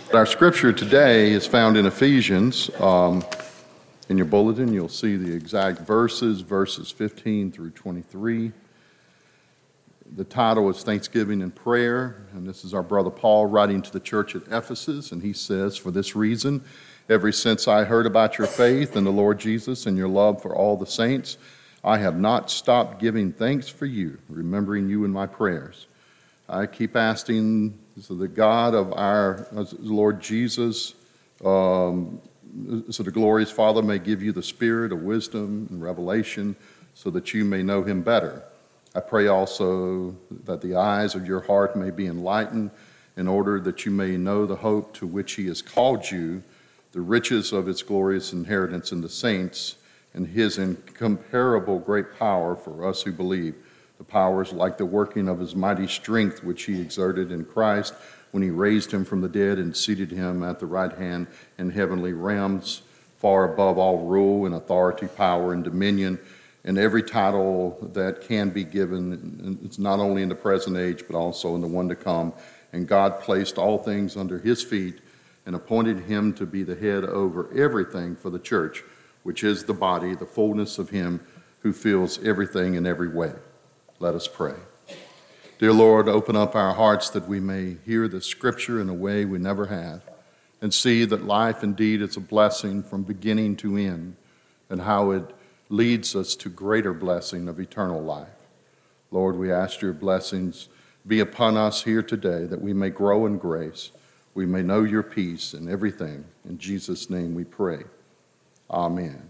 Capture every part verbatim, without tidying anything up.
Our scripture today is found in Ephesians. Um, in your bulletin, you'll see the exact verses, verses fifteen through twenty-three. The title is Thanksgiving and Prayer, and this is our brother Paul writing to the church at Ephesus, and he says, "For this reason, ever since I heard about your faith in the Lord Jesus and your love for all the saints, I have not stopped giving thanks for you, remembering you in my prayers. I keep asking so the God of our Lord Jesus, um, so the glorious Father may give you the spirit of wisdom and revelation so that you may know him better. I pray also that the eyes of your heart may be enlightened in order that you may know the hope to which he has called you, the riches of its glorious inheritance in the saints, and his incomparable great power for us who believe. The power is like the working of his mighty strength, which he exerted in Christ when he raised him from the dead and seated him at the right hand in heavenly realms, far above all rule and authority, power and dominion, and every title that can be given. It's not only in the present age, but also in the one to come. And God placed all things under his feet and appointed him to be the head over everything for the church, which is the body, the fullness of him who fills everything in every way." Let us pray. Dear Lord, open up our hearts that we may hear the scripture in a way we never have and see that life indeed is a blessing from beginning to end and how it leads us to greater blessing of eternal life. Lord, we ask your blessings be upon us here today that we may grow in grace, we may know your peace in everything. In Jesus' name we pray. Amen.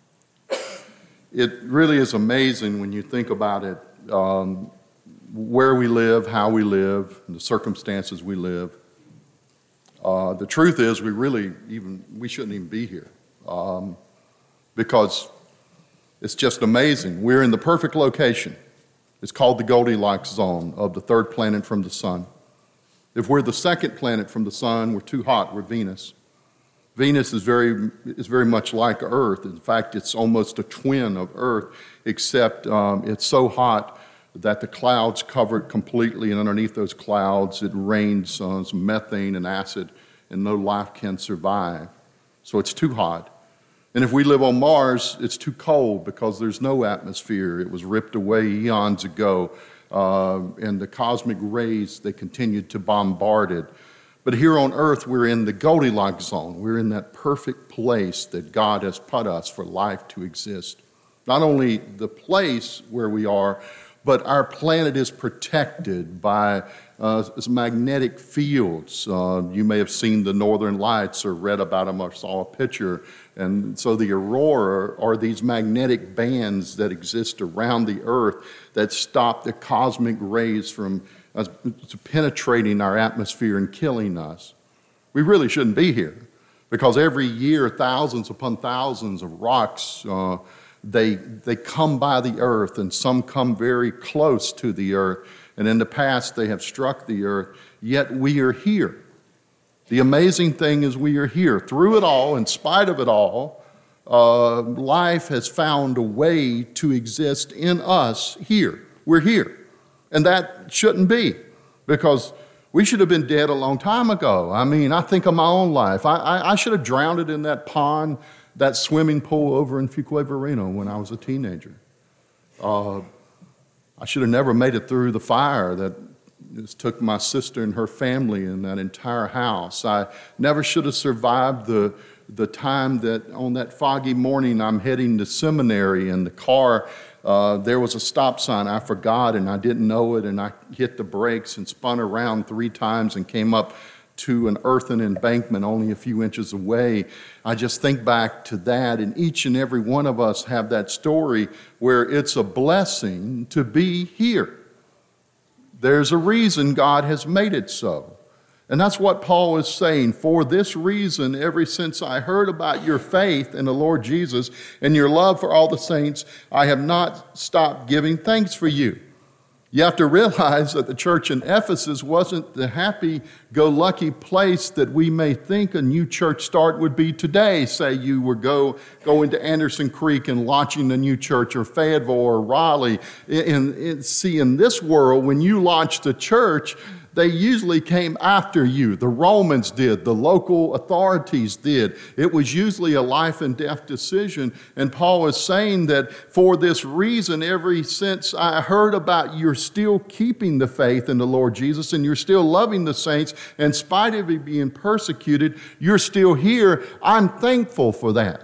It really is amazing when you think about it, um, where we live, how we live, the circumstances we live. Uh, the truth is, we really even we shouldn't even be here um, because it's just amazing. We're in the perfect location. It's called the Goldilocks zone of the third planet from the sun. If we're the second planet from the sun, we're too hot. We're Venus. Venus is very is very much like Earth. In fact, it's almost a twin of Earth, except um, it's so hot that the clouds cover it completely, and underneath those clouds it rains uh, some methane and acid, and no life can survive. So it's too hot. And if we live on Mars, it's too cold because there's no atmosphere. It was ripped away eons ago, uh, and the cosmic rays, they continued to bombard it. But here on earth, we're in the Goldilocks zone. We're in that perfect place that God has put us for life to exist. Not only the place where we are, but our planet is protected by uh, magnetic fields. Uh, you may have seen the Northern Lights or read about them or saw a picture. And so the aurora are these magnetic bands that exist around the earth that stop the cosmic rays from Uh, to penetrating our atmosphere and killing us. We really shouldn't be here because every year thousands upon thousands of rocks, uh, they, they come by the earth, and some come very close to the earth, and in the past they have struck the earth, yet we are here. The amazing thing is we are here. Through it all, in spite of it all, uh, life has found a way to exist in us here. We're here. And that shouldn't be, because we should have been dead a long time ago. I mean, I think of my own life. I, I, I should have drowned it in that pond, that swimming pool over in Fuquay-Varina when I was a teenager. Uh, I should have never made it through the fire that just took my sister and her family and that entire house. I never should have survived the the time that on that foggy morning I'm heading to seminary in the car. Uh, there was a stop sign. I forgot, and I didn't know it, and I hit the brakes and spun around three times and came up to an earthen embankment only a few inches away. I just think back to that, and each and every one of us have that story where it's a blessing to be here. There's a reason God has made it so. And that's what Paul is saying. For this reason, ever since I heard about your faith in the Lord Jesus and your love for all the saints, I have not stopped giving thanks for you. You have to realize that the church in Ephesus wasn't the happy-go-lucky place that we may think a new church start would be today. Say you were go going to Anderson Creek and launching a new church, or Fayetteville or Raleigh. In, in, see, in this world, when you launched a church, they usually came after you. The Romans did. The local authorities did. It was usually a life and death decision. And Paul is saying that for this reason, ever since I heard about you're still keeping the faith in the Lord Jesus and you're still loving the saints, in spite of you being persecuted, you're still here. I'm thankful for that.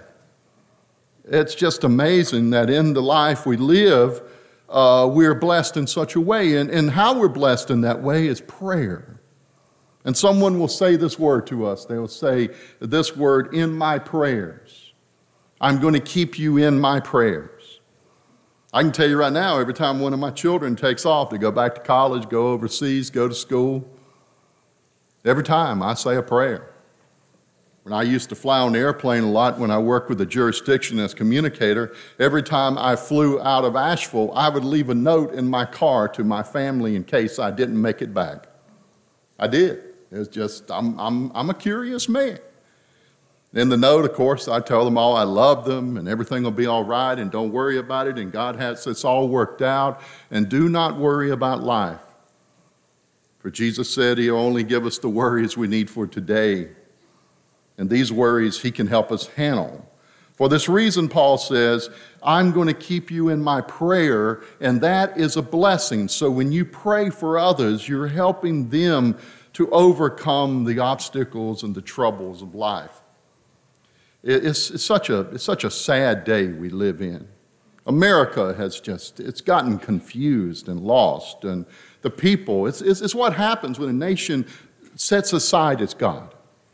It's just amazing that in the life we live, uh, we're blessed in such a way. And, and how we're blessed in that way is prayer. And someone will say this word to us. They will say this word, in my prayers. I'm going to keep you in my prayers. I can tell you right now, every time one of my children takes off to go back to college, go overseas, go to school, every time I say a prayer. When I used to fly on the airplane a lot when I worked with the jurisdiction as communicator, every time I flew out of Asheville, I would leave a note in my car to my family in case I didn't make it back. I did. It's just, I'm, I'm, I'm a curious man. In the note, of course, I tell them all I love them and everything will be all right and don't worry about it and God has it's all worked out and do not worry about life. For Jesus said He'll only give us the worries we need for today. And these worries He can help us handle. For this reason, Paul says, I'm going to keep you in my prayer, and that is a blessing. So when you pray for others, you're helping them to overcome the obstacles and the troubles of life. It's, it's, such a, it's such a sad day we live in. America has just, it's gotten confused and lost. And the people, it's, it's, it's what happens when a nation sets aside its God.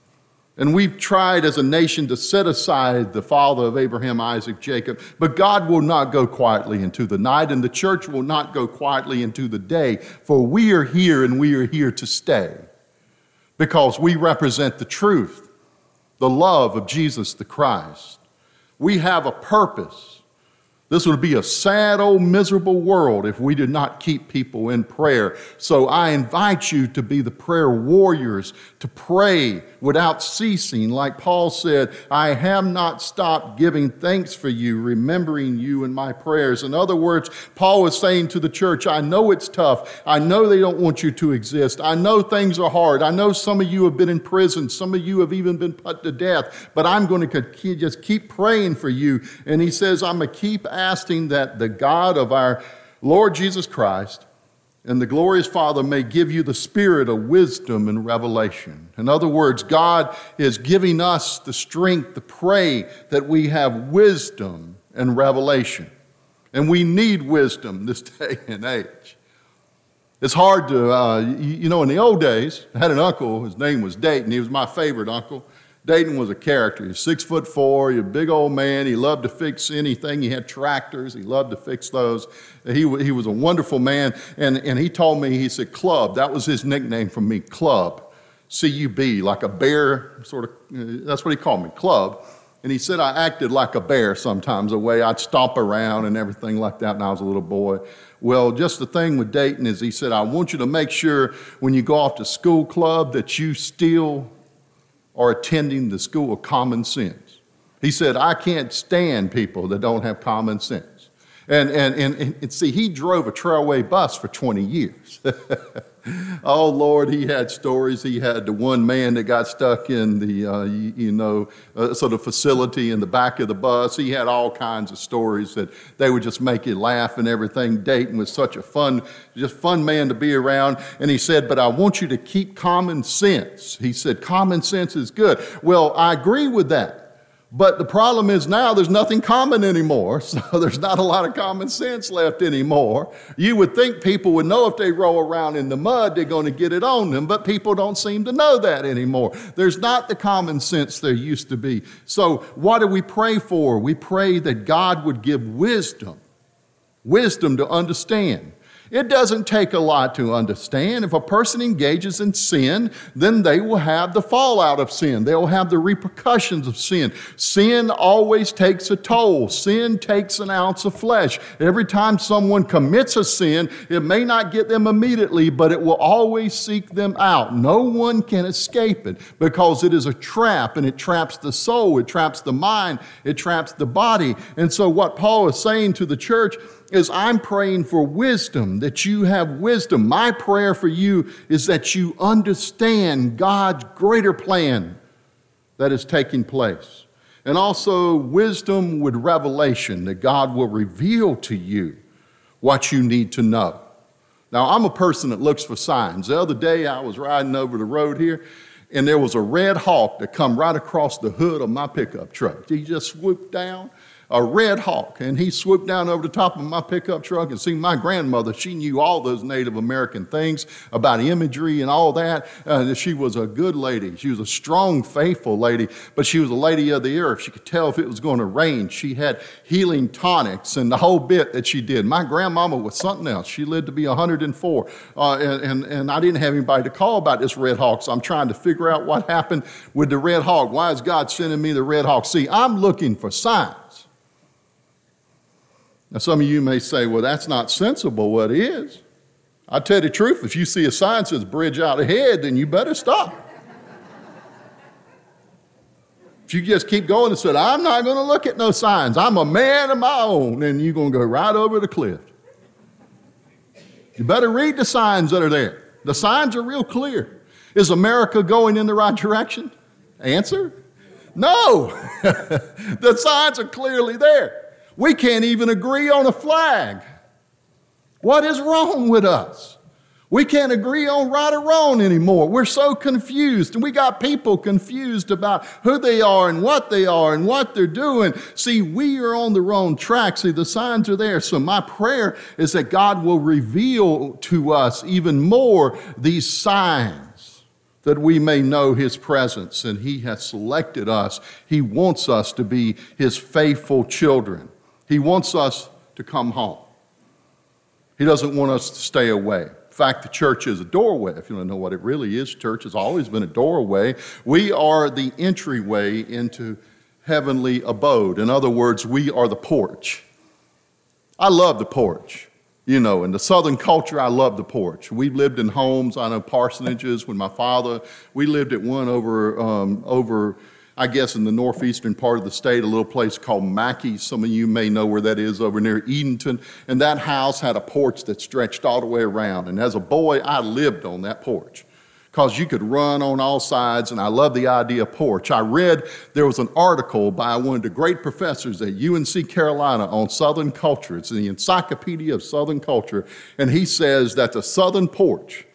And we've tried as a nation to set aside the father of Abraham, Isaac, Jacob, but God will not go quietly into the night, and the church will not go quietly into the day, for we are here and we are here to stay because we represent the truth, the love of Jesus the Christ. We have a purpose. This would be a sad, old, miserable world if we did not keep people in prayer. So I invite you to be the prayer warriors, to pray without ceasing. Like Paul said, I have not stopped giving thanks for you, remembering you in my prayers. In other words, Paul was saying to the church, I know it's tough. I know they don't want you to exist. I know things are hard. I know some of you have been in prison. Some of you have even been put to death. But I'm going to just keep praying for you. And he says, I'm going to keep asking that the God of our Lord Jesus Christ and the glorious Father may give you the spirit of wisdom and revelation. In other words, God is giving us the strength to pray that we have wisdom and revelation. And we need wisdom this day and age. It's hard to, uh, you, you know, in the old days, I had an uncle, his name was Dayton. He was my favorite uncle. Dayton was a character. He was six foot four, he was a big old man. He loved to fix anything. He had tractors. He loved to fix those. He, he was a wonderful man. And, and he told me, he said, Club. That was his nickname for me, Club. C U B, like a bear, sort of, uh, that's what he called me, Club. And he said I acted like a bear sometimes, the way I'd stomp around and everything like that when I was a little boy. Well, just the thing with Dayton is he said, I want you to make sure when you go off to school club that you still are attending the school of common sense. He said, I can't stand people that don't have common sense. And, and, and, and see, he drove a Trailway bus for twenty years. Oh, Lord, he had stories. He had the one man that got stuck in the, uh, you, you know, uh, sort of facility in the back of the bus. He had all kinds of stories that they would just make you laugh and everything. Dayton was such a fun, just fun man to be around. And he said, but I want you to keep common sense. He said, common sense is good. Well, I agree with that. But the problem is now there's nothing common anymore, so there's not a lot of common sense left anymore. You would think people would know if they roll around in the mud, they're going to get it on them, but people don't seem to know that anymore. There's not the common sense there used to be. So what do we pray for? We pray that God would give wisdom, wisdom to understand. It doesn't take a lot to understand. If a person engages in sin, then they will have the fallout of sin. They will have the repercussions of sin. Sin always takes a toll. Sin takes an ounce of flesh. Every time someone commits a sin, it may not get them immediately, but it will always seek them out. No one can escape it because it is a trap, and it traps the soul, it traps the mind, it traps the body. And so what Paul is saying to the church is I'm praying for wisdom, that you have wisdom. My prayer for you is that you understand God's greater plan that is taking place. And also wisdom with revelation, that God will reveal to you what you need to know. Now, I'm a person that looks for signs. The other day, I was riding over the road here, and there was a red hawk that come right across the hood of my pickup truck. He just swooped down, a red hawk, and he swooped down over the top of my pickup truck. And see, my grandmother, she knew all those Native American things about imagery and all that. Uh, she was a good lady. She was a strong, faithful lady, but she was a lady of the earth. She could tell if it was going to rain. She had healing tonics and the whole bit that she did. My grandmama was something else. She lived to be one hundred and four, uh, and, and, and I didn't have anybody to call about this red hawk, so I'm trying to figure out what happened with the red hawk. Why is God sending me the red hawk? See, I'm looking for signs. Now, some of you may say, well, that's not sensible. What it is? I tell you the truth, if you see a sign that says bridge out ahead, then you better stop. If you just keep going and say, I'm not going to look at no signs. I'm a man of my own, and you're going to go right over the cliff. You better read the signs that are there. The signs are real clear. Is America going in the right direction? Answer, no. The signs are clearly there. We can't even agree on a flag. What is wrong with us? We can't agree on right or wrong anymore. We're so confused, and we got people confused about who they are and what they are and what they're doing. See, we are on the wrong track. See, the signs are there. So my prayer is that God will reveal to us even more these signs, that we may know his presence, and he has selected us. He wants us to be his faithful children. He wants us to come home. He doesn't want us to stay away. In fact, the church is a doorway. If you don't know what it really is, church has always been a doorway. We are the entryway into heavenly abode. In other words, we are the porch. I love the porch. You know, in the Southern culture, I love the porch. We lived in homes, I know parsonages with my father. We lived at one over, um, over, I guess, in the northeastern part of the state, a little place called Mackey. Some of you may know where that is, over near Edenton. And that house had a porch that stretched all the way around. And as a boy, I lived on that porch because you could run on all sides, and I love the idea of porch. I read there was an article by one of the great professors at U N C Carolina on Southern culture. It's in the Encyclopedia of Southern Culture, and he says that the Southern porch,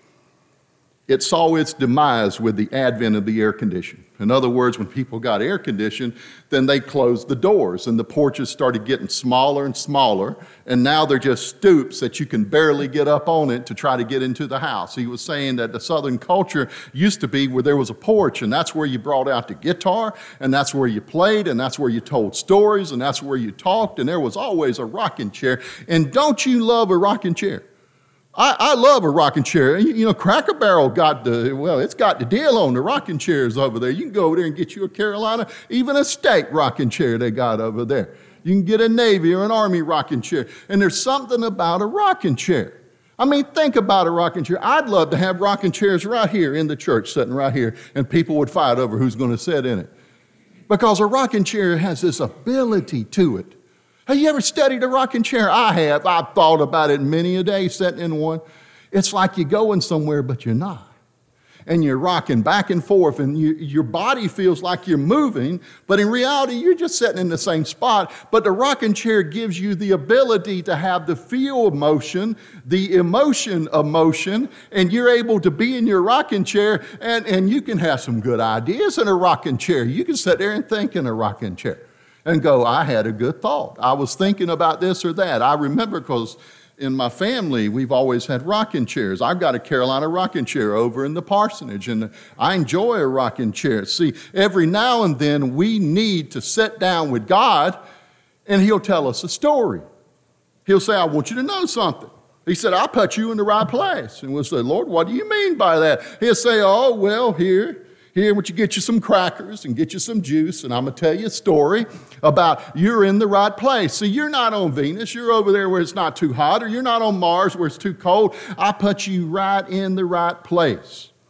it saw its demise with the advent of the air conditioner. In other words, when people got air conditioned, then they closed the doors, and the porches started getting smaller and smaller, and now they're just stoops that you can barely get up on it to try to get into the house. He was saying that the Southern culture used to be where there was a porch, and that's where you brought out the guitar, and that's where you played, and that's where you told stories, and that's where you talked, and there was always a rocking chair. And don't you love a rocking chair? I, I love a rocking chair. You, you know, Cracker Barrel got the, well, it's got the deal on the rocking chairs over there. You can go over there and get you a Carolina, even a state rocking chair they got over there. You can get a Navy or an Army rocking chair. And there's something about a rocking chair. I mean, think about a rocking chair. I'd love to have rocking chairs right here in the church, sitting right here, and people would fight over who's going to sit in it. Because a rocking chair has this ability to it. Have you ever studied a rocking chair? I have. I've thought about it many a day sitting in one. It's like you're going somewhere, but you're not. And you're rocking back and forth, and you, your body feels like you're moving, but in reality, you're just sitting in the same spot. But the rocking chair gives you the ability to have the feel of motion, the emotion of motion, and you're able to be in your rocking chair, and, and you can have some good ideas in a rocking chair. You can sit there and think in a rocking chair and go, I had a good thought. I was thinking about this or that. I remember because in my family, we've always had rocking chairs. I've got a Carolina rocking chair over in the parsonage, and I enjoy a rocking chair. See, every now and then we need to sit down with God, and he'll tell us a story. He'll say, I want you to know something. He said, I'll put you in the right place. And we'll say, Lord, what do you mean by that? He'll say, oh, well, here. Here, would you get you some crackers and get you some juice, and I'm going to tell you a story about you're in the right place. See, you're not on Venus. You're over there where it's not too hot, or you're not on Mars where it's too cold. I put you right in the right place.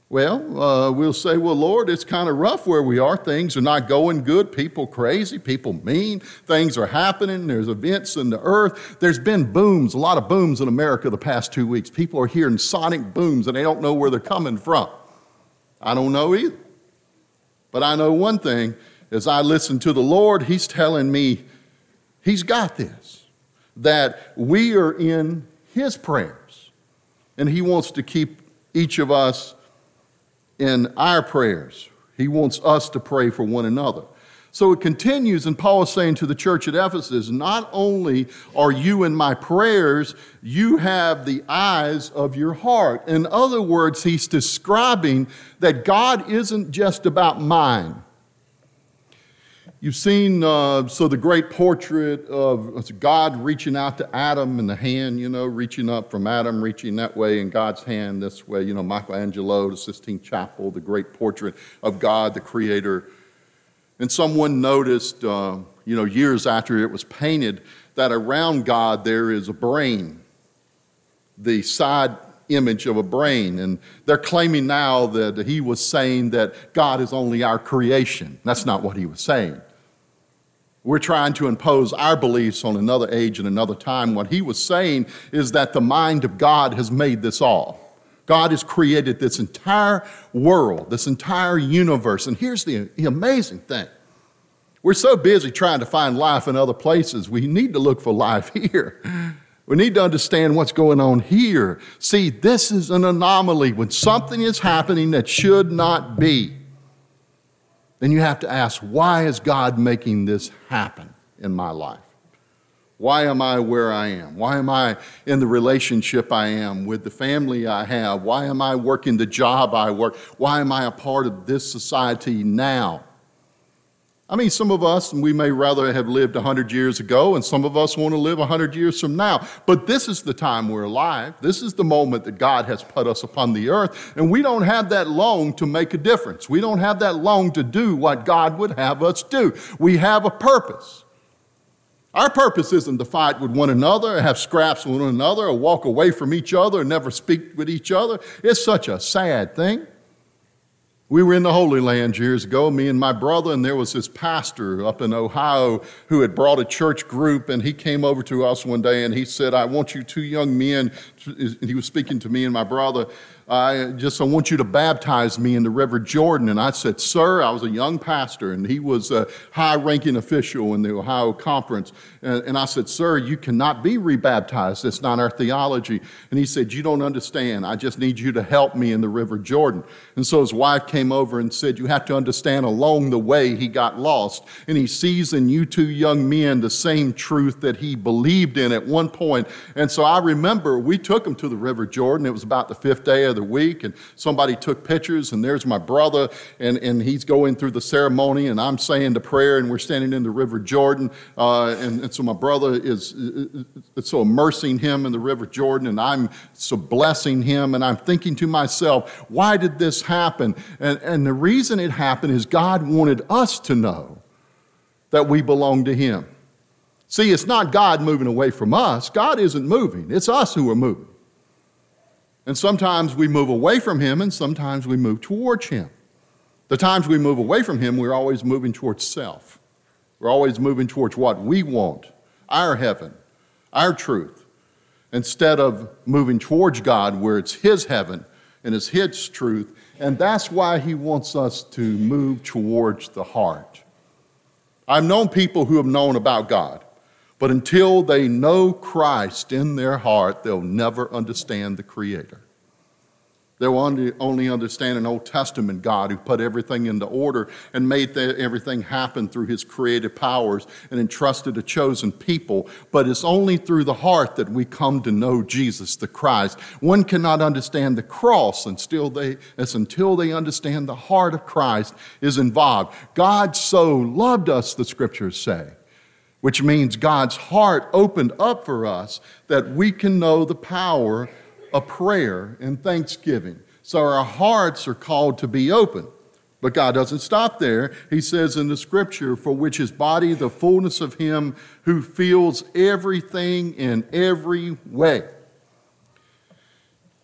Well, uh, we'll say, well, Lord, it's kind of rough where we are. Things are not going good. People crazy. People mean. Things are happening. There's events in the earth. There's been booms, a lot of booms in America the past two weeks. People are hearing sonic booms, and they don't know where they're coming from. I don't know either. But I know one thing. As I listen to the Lord, He's telling me He's got this, that we are in His prayers, and He wants to keep each of us in our prayers. He wants us to pray for one another. So it continues, and Paul is saying to the church at Ephesus, not only are you in my prayers, you have the eyes of your heart. In other words, he's describing that God isn't just about mind. You've seen, uh, so the great portrait of God reaching out to Adam in the hand, you know, reaching up from Adam, reaching that way, and God's hand this way. You know, Michelangelo, the Sistine Chapel, the great portrait of God, the Creator. And someone noticed, uh, you know, years after it was painted, that around God there is a brain, the side image of a brain. And they're claiming now that he was saying that God is only our creation. That's not what he was saying. We're trying to impose our beliefs on another age and another time. What he was saying is that the mind of God has made this all. God has created this entire world, this entire universe. And here's the, the amazing thing. We're so busy trying to find life in other places, we need to look for life here. We need to understand what's going on here. See, this is an anomaly. When something is happening that should not be, then you have to ask, why is God making this happen in my life? Why am I where I am? Why am I in the relationship I am with the family I have? Why am I working the job I work? Why am I a part of this society now? I mean, some of us, and we may rather have lived one hundred years ago, and some of us want to live one hundred years from now. But this is the time we're alive. This is the moment that God has put us upon the earth, and we don't have that long to make a difference. We don't have that long to do what God would have us do. We have a purpose. Our purpose isn't to fight with one another, or have scraps with one another, or walk away from each other, or never speak with each other. It's such a sad thing. We were in the Holy Land years ago, me and my brother, and there was this pastor up in Ohio who had brought a church group, and he came over to us one day, and he said, I want you two young men, and he was speaking to me and my brother, I just I want you to baptize me in the River Jordan. And I said, sir, I was a young pastor, and he was a high-ranking official in the Ohio Conference. And, and I said, sir, you cannot be rebaptized. That's not our theology. And he said, you don't understand. I just need you to help me in the River Jordan. And so his wife came over and said, you have to understand, along the way he got lost. And he sees in you two young men the same truth that he believed in at one point. And so I remember we took him to the River Jordan. It was about the fifth day of the week, and somebody took pictures, and there's my brother, and, and he's going through the ceremony, and I'm saying the prayer, and we're standing in the River Jordan, uh, and, and so my brother is, is so immersing him in the River Jordan, and I'm so blessing him, and I'm thinking to myself, why did this happen? And, and the reason it happened is God wanted us to know that we belong to him. See, it's not God moving away from us. God isn't moving. It's us who are moving. And sometimes we move away from him, and sometimes we move towards him. The times we move away from him, we're always moving towards self. We're always moving towards what we want, our heaven, our truth, instead of moving towards God where it's his heaven and it's his truth. And that's why he wants us to move towards the heart. I've known people who have known about God, but until they know Christ in their heart, they'll never understand the Creator. They'll only understand an Old Testament God who put everything into order and made everything happen through his creative powers and entrusted a chosen people. But it's only through the heart that we come to know Jesus the Christ. One cannot understand the cross until they, it's until they understand the heart of Christ is involved. God so loved us, the scriptures say, which means God's heart opened up for us that we can know the power of prayer and thanksgiving. So our hearts are called to be open. But God doesn't stop there. He says in the scripture, for which is body the fullness of him who fills everything in every way.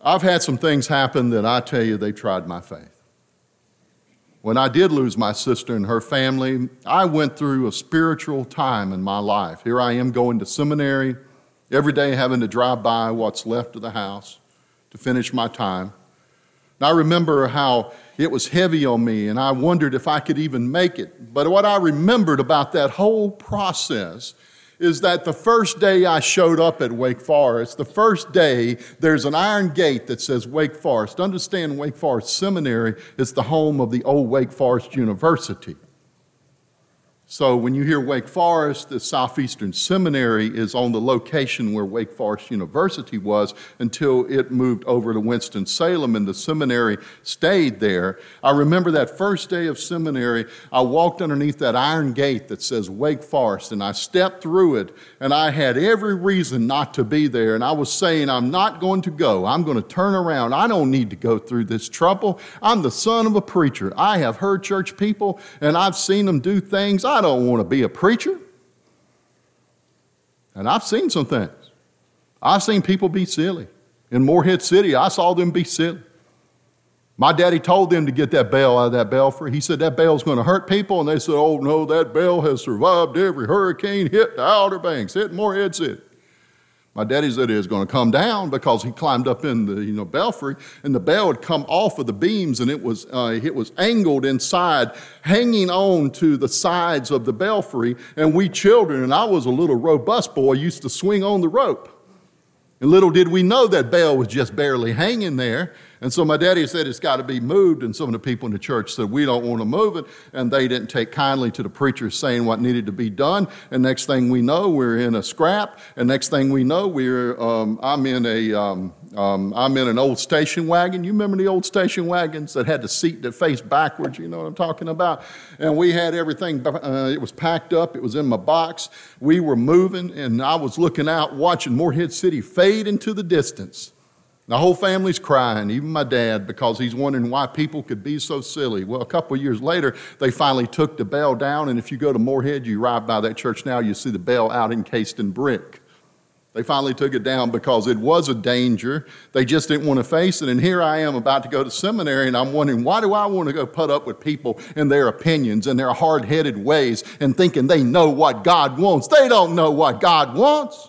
I've had some things happen that I tell you, they tried my faith. When I did lose my sister and her family, I went through a spiritual time in my life. Here I am going to seminary, every day having to drive by what's left of the house to finish my time. And I remember how it was heavy on me, and I wondered if I could even make it. But what I remembered about that whole process is that the first day I showed up at Wake Forest, the first day there's an iron gate that says Wake Forest. Understand, Wake Forest Seminary is the home of the old Wake Forest University. So when you hear Wake Forest, the Southeastern Seminary is on the location where Wake Forest University was until it moved over to Winston-Salem, and the seminary stayed there. I remember that first day of seminary, I walked underneath that iron gate that says Wake Forest, and I stepped through it, and I had every reason not to be there. And I was saying, I'm not going to go. I'm going to turn around. I don't need to go through this trouble. I'm the son of a preacher. I have heard church people, and I've seen them do things. I I don't want to be a preacher. And I've seen some things. I've seen people be silly. In Morehead City, I saw them be silly. My daddy told them to get that bell out of that belfry. He said that bell's going to hurt people. And they said, oh, no, that bell has survived every hurricane hit the Outer Banks, hit Morehead City. My daddy said it was going to come down because he climbed up in the you know belfry, and the bell would come off of the beams, and it was uh, it was angled inside, hanging on to the sides of the belfry. And we children, and I was a little robust boy, used to swing on the rope. And little did we know that bell was just barely hanging there. And so my daddy said it's got to be moved, and some of the people in the church said we don't want to move it, and they didn't take kindly to the preacher saying what needed to be done. And next thing we know, we're in a scrap, and next thing we know, we're um, I'm in a um, um, I'm in an old station wagon. You remember the old station wagons that had the seat that faced backwards? You know what I'm talking about? And we had everything. Uh, it was packed up. It was in my box. We were moving, and I was looking out, watching Morehead City fade into the distance. The whole family's crying, even my dad, because he's wondering why people could be so silly. Well, a couple of years later, they finally took the bell down, and if you go to Morehead, you ride by that church now, you see the bell out encased in brick. They finally took it down because it was a danger. They just didn't want to face it. And here I am about to go to seminary, and I'm wondering, why do I want to go put up with people and their opinions and their hard-headed ways and thinking they know what God wants? They don't know what God wants.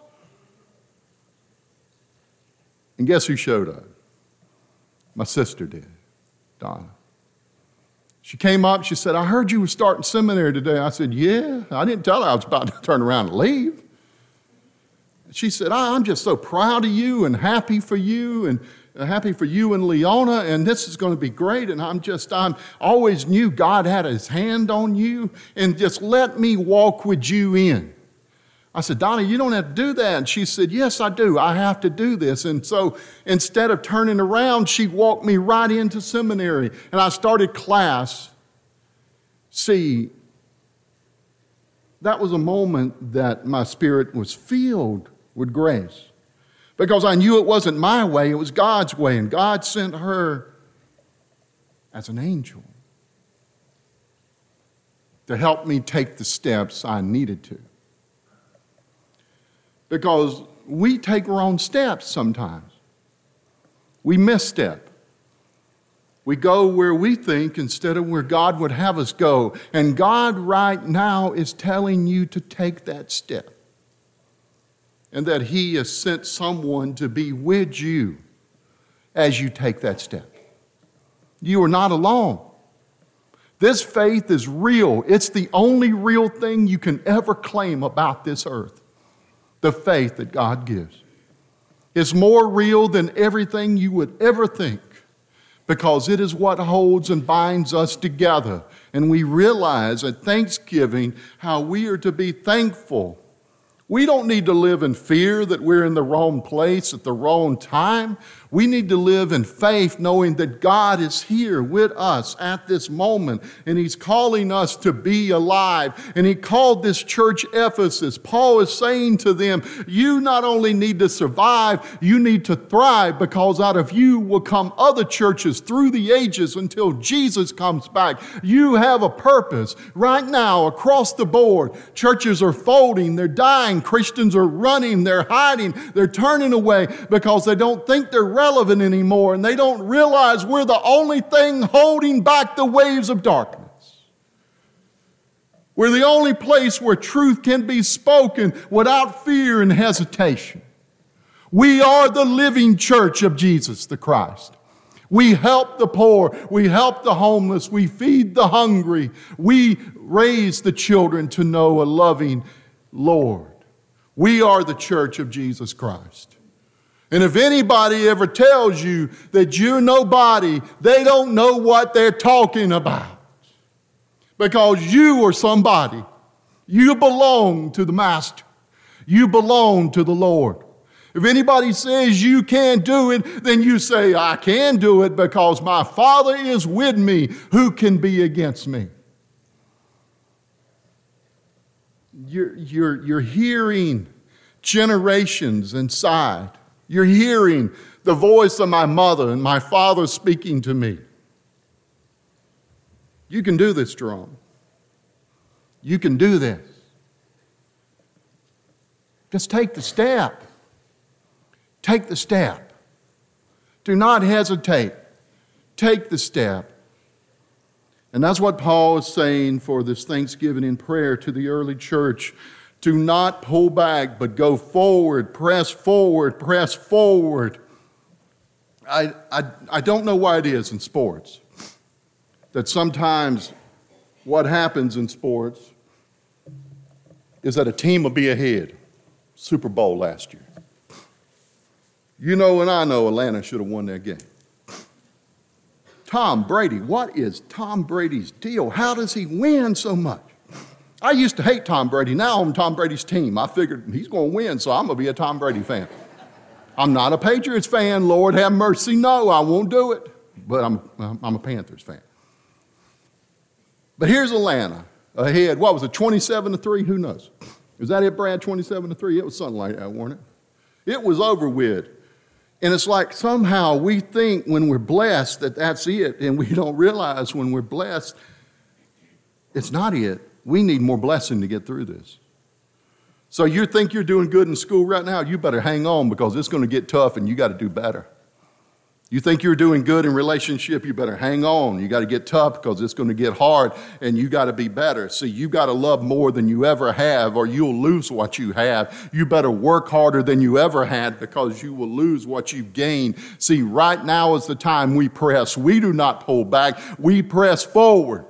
And guess who showed up? My sister did, Donna. She came up, she said, I heard you were starting seminary today. I said, yeah. I didn't tell her I was about to turn around and leave. She said, I'm just so proud of you and happy for you and happy for you and Leona, and this is going to be great. And I'm just, I'm always knew God had his hand on you, and just let me walk with you in. I said, Donna, you don't have to do that. And she said, yes, I do. I have to do this. And so instead of turning around, she walked me right into seminary. And I started class. See, that was a moment that my spirit was filled with grace. Because I knew it wasn't my way, it was God's way. And God sent her as an angel to help me take the steps I needed to. Because we take wrong steps sometimes. We misstep. We go where we think instead of where God would have us go. And God right now is telling you to take that step. And that he has sent someone to be with you as you take that step. You are not alone. This faith is real. It's the only real thing you can ever claim about this earth. The faith that God gives. It's more real than everything you would ever think, because it is what holds and binds us together. And we realize at Thanksgiving how we are to be thankful. We don't need to live in fear that we're in the wrong place at the wrong time. We need to live in faith, knowing that God is here with us at this moment, and he's calling us to be alive. And he called this church Ephesus. Paul is saying to them, you not only need to survive, you need to thrive, because out of you will come other churches through the ages until Jesus comes back. You have a purpose. Right now, across the board, churches are folding, they're dying, Christians are running, they're hiding, they're turning away because they don't think they're relevant anymore, and they don't realize we're the only thing holding back the waves of darkness. We're the only place where truth can be spoken without fear and hesitation. We are the living church of Jesus the Christ. We help the poor, we help the homeless, we feed the hungry, we raise the children to know a loving Lord. We are the church of Jesus Christ. And if anybody ever tells you that you're nobody, they don't know what they're talking about. Because you are somebody. You belong to the Master. You belong to the Lord. If anybody says you can't do it, then you say, I can do it because my Father is with me. Who can be against me? You're, you're, you're hearing generations inside. You're hearing the voice of my mother and my father speaking to me. You can do this, Jerome. You can do this. Just take the step. Take the step. Do not hesitate. Take the step. And that's what Paul is saying for this Thanksgiving in prayer to the early church. Do not pull back, but go forward, press forward, press forward. I, I, I don't know why it is in sports that sometimes what happens in sports is that a team will be ahead. Super Bowl last year. You know and I know Atlanta should have won that game. Tom Brady, what is Tom Brady's deal? How does he win so much? I used to hate Tom Brady. Now I'm Tom Brady's team. I figured he's going to win, so I'm going to be a Tom Brady fan. I'm not a Patriots fan. Lord have mercy. No, I won't do it. But I'm, I'm a Panthers fan. But here's Atlanta ahead. What was it, twenty-seven to three? Who knows? Was that it, Brad, twenty-seven to three? It was something like that, wasn't it? It was over with. And it's like somehow we think when we're blessed that that's it, and we don't realize when we're blessed, it's not it. We need more blessing to get through this. So you think you're doing good in school right now, you better hang on because it's going to get tough and you got to do better. You think you're doing good in relationship, you better hang on. You got to get tough because it's going to get hard and you got to be better. See, you got to love more than you ever have or you'll lose what you have. You better work harder than you ever had because you will lose what you've gained. See, right now is the time we press. We do not pull back. We press forward.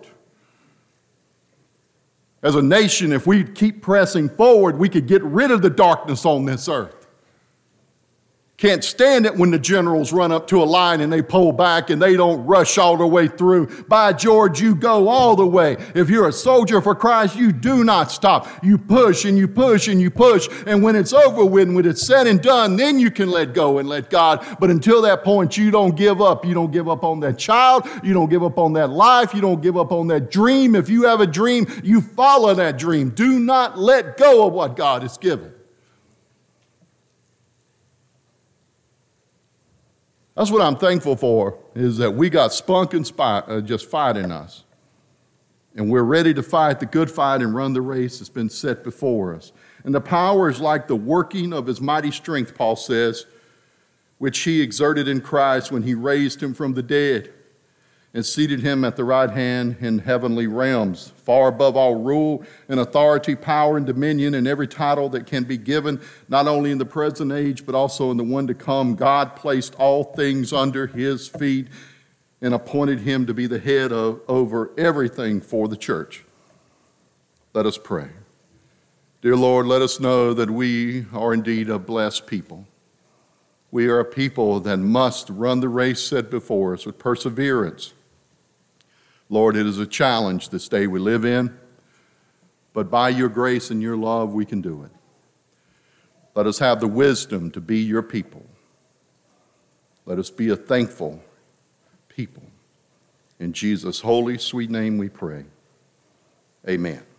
As a nation, if we keep pressing forward, we could get rid of the darkness on this earth. Can't stand it when the generals run up to a line and they pull back and they don't rush all the way through. By George, you go all the way. If you're a soldier for Christ, you do not stop. You push and you push and you push. And when it's over with, when it's said and done, then you can let go and let God. But until that point, you don't give up. You don't give up on that child. You don't give up on that life. You don't give up on that dream. If you have a dream, you follow that dream. Do not let go of what God has given. That's what I'm thankful for, is that we got spunk and spite, uh, just fight in us. And we're ready to fight the good fight and run the race that's been set before us. And the power is like the working of his mighty strength, Paul says, which he exerted in Christ when he raised him from the dead and seated him at the right hand in heavenly realms, far above all rule and authority, power and dominion, and every title that can be given, not only in the present age, but also in the one to come. God placed all things under his feet and appointed him to be the head of over everything for the church. Let us pray. Dear Lord, let us know that we are indeed a blessed people. We are a people that must run the race set before us with perseverance. Lord, it is a challenge this day we live in, but by your grace and your love, we can do it. Let us have the wisdom to be your people. Let us be a thankful people. In Jesus' holy, sweet name we pray. Amen.